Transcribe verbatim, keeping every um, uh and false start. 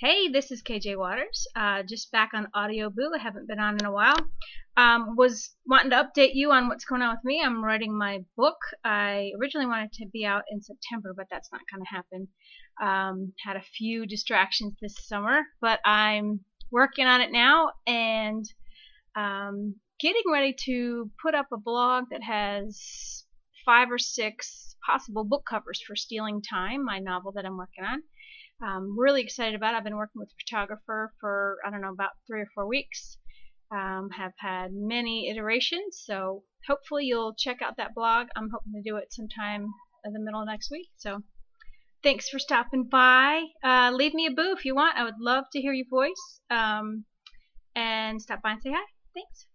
Hey, this is K J Waters. Uh, just back on Audio Boo. I haven't been on in a while. Um, was wanting to update you on what's going on with me. I'm writing my book. I originally wanted to be out in September, but that's not going to happen. Um, had a few distractions this summer, but I'm working on it now and um, getting ready to put up a blog that has five or six possible book covers for Stealing Time, my novel that I'm working on. Um, really excited about it. I've been working with a photographer for, I don't know, about three or four weeks. Um, have had many iterations, so hopefully you'll check out that blog. I'm hoping to do it sometime in the middle of next week. So thanks for stopping by. Uh, leave me a boo if you want. I would love to hear your voice. Um, and stop by and say hi. Thanks.